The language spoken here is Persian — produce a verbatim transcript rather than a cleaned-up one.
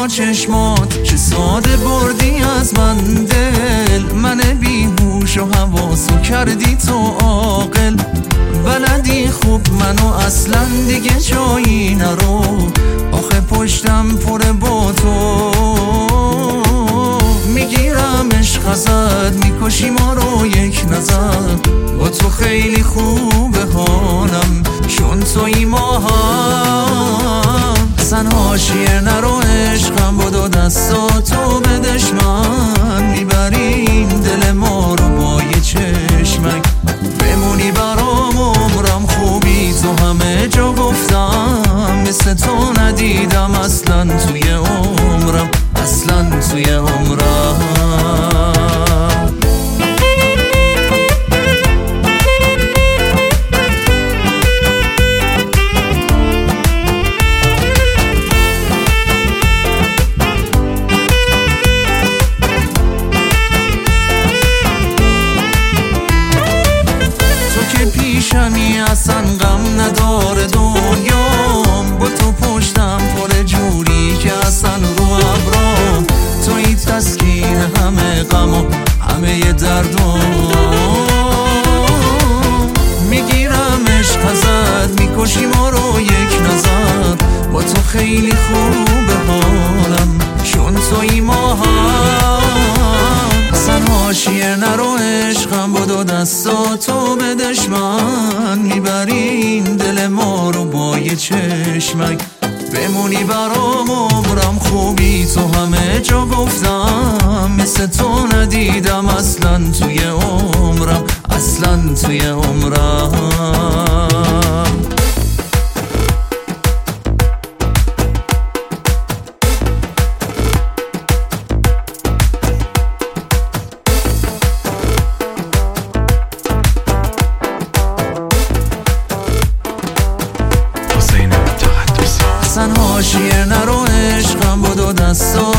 با چشمات چه ساده بردی از من دل، من بیهوش و حواسو کردی تو عاقل. بلدی خوب منو اصلا دیگه جایی نرو، آخه پشتم پر با تو. میگیرم عشق ازت، میکشی ما رو یک نظر. با تو خیلی خوبه حالم چون توی ما هم. سن حاشیه نرو عشقم بدو دستاتو به دشمن، میبرین دل ما رو با یه چشمک. بمونی برام عمرم، خوبی تو همه جا گفتم، مثل تو ندیدم اصلا توی عمرم، اصلا توی عمرم. پیشمی اصلا غم نداره دنیام، با تو پشتم پر جوری که اصلا رو ابرام. توی تسکین همه غم و همه دردام. میگیرم عشق ازت، میکشی ما رو یک نظر. با تو خیلی خوبه حالم چون توی ما هم. اصلا حاشیه نرو عشقم بدو دستاتو به دشمن، میبرین دل ما رو با یه چشمک. بمونی برام عمرم، خوبی تو همه جا گفتم، مثل تو ندیدم اصلا توی عمرم، اصلا توی عمرم. حاشیه نرو عشقم بدو دستا